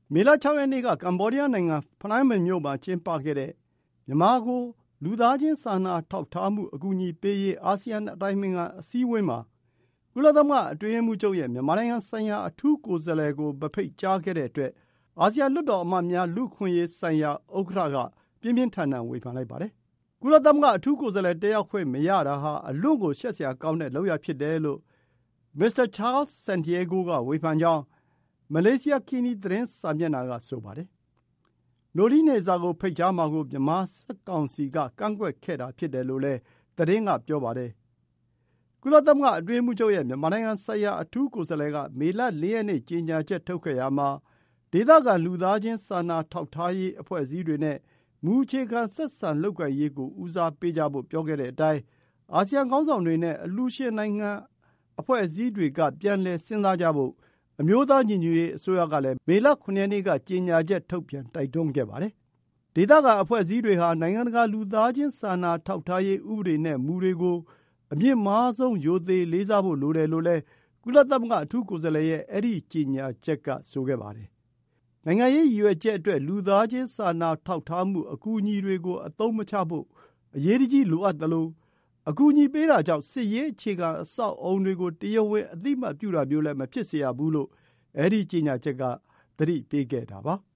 မေလ 6 ရက်နေ့က ကမ္ဘောဒီးယားနိုင်ငံ ဖနွမ်းပင်မြို့မှာကျင်းပခဲ့တဲ့ မြန်မာကို လူသားချင်းစာနာထောက်ထားမှု အကူအညီပေးရေး အာဆီယံအတိုင်ပင်ခံအစည်းအဝေးမှာ ကုလသမဂ္ဂအတွင်းရေးမှူးချုပ်ရဲ့ မြန်မာနိုင်ငံဆိုင်ရာ အထူးကိုယ်စားလှယ်ကို မဖိတ်ကြားခဲ့တဲ့အတွက် အာဆီယံလွှတ်တော်အမတ်များ လူ့အခွင့်အရေးဆိုင်ရာ ဥက္ကဋ္ဌက ပြင်းပြင်းထန်ထန် ဝေဖန်လိုက်ပါတယ်။ ကုလသမဂ္ဂ အထူးကိုယ်စားလှယ် တက်ရောက်ခွင့်မရတာဟာ အလွန့်ကိုရှက်စရာကောင်းတဲ့လုပ်ရပ်ဖြစ်တယ်လို့ မစ္စတာ Charles Santiago က ဝေဖန်ကြောင်း မလေးရှား Kini သတင်းစာမျက်နှာက ဆိုပါတယ်။ နိုလီနယ်ဇာကို ဖိတ်ကြားမှာကို မြန်မာစစ်ကောင်စီက ကန့်ကွက်ခဲ့တာဖြစ်တယ်လို့လည်း သတင်းက ပြောပါတယ်။ ကုလသမဂ္ဂအတွင်းရေးမှူးချုပ်ရဲ့ မြန်မာနိုင်ငံဆိုင်ရာ အထူးကိုယ်စားလှယ်က မေလ 4 ရက်နေ့ ကြေညာချက်ထုတ်ခဲ့ရာမှာ ဒေသခံလူသားချင်းစာနာထောက်ထားရေးအဖွဲ့အစည်းတွေနဲ့ မူအခြေခံဆက်ဆံလုပ်ကိုင်ရေးကို ဦးစားပေးကြဖို့ ပြောခဲ့တဲ့အတိုင်း အာဆီယံခေါင်းဆောင်တွေနဲ့ အလှူရှင်နိုင်ငံအဖွဲ့အစည်းတွေက ပြန်လည်စဉ်းစားကြဖို့ အမျိုးသားညီညွတ်ရေးအစိုးရကလည်း မေလ 7 ရက်နေ့က ကြေညာချက်ထုတ်ပြန် တိုက်တွန်းခဲ့ပါတယ်။ ဒေသခံအဖွဲ့အစည်းတွေဟာ နိုင်ငံတကာ လူသားချင်းစာနာထောက်ထားရေး ဥပဒေနဲ့မူတွေကို အမြင့်မားဆုံး ရိုသေလေးစားဖို့လိုတယ်လို့လည်း ကုလသမဂ္ဂအထူးကိုယ်စားလှယ်ရဲ့ အဲဒီကြေညာချက်က ဆိုခဲ့ပါတယ်။ နိုင်ငံရေးရည်ရွယ်ချက်အတွက် လူသားချင်းစာနာထောက်ထားမှု အကူအညီတွေကို အသုံးမချဖို့ အရေးတကြီးလိုအပ်သလို အကူအညီပေးတာကြောင့် စစ်ရေးအခြေခံအဆောက်အအုံတွေကို တရားဝင်အသိအမှတ်ပြုတာမျိုးလည်း မဖြစ်စေရဘူးလို့ အဲဒီကြေညာချက်က သတိပေးခဲ့တာပါ။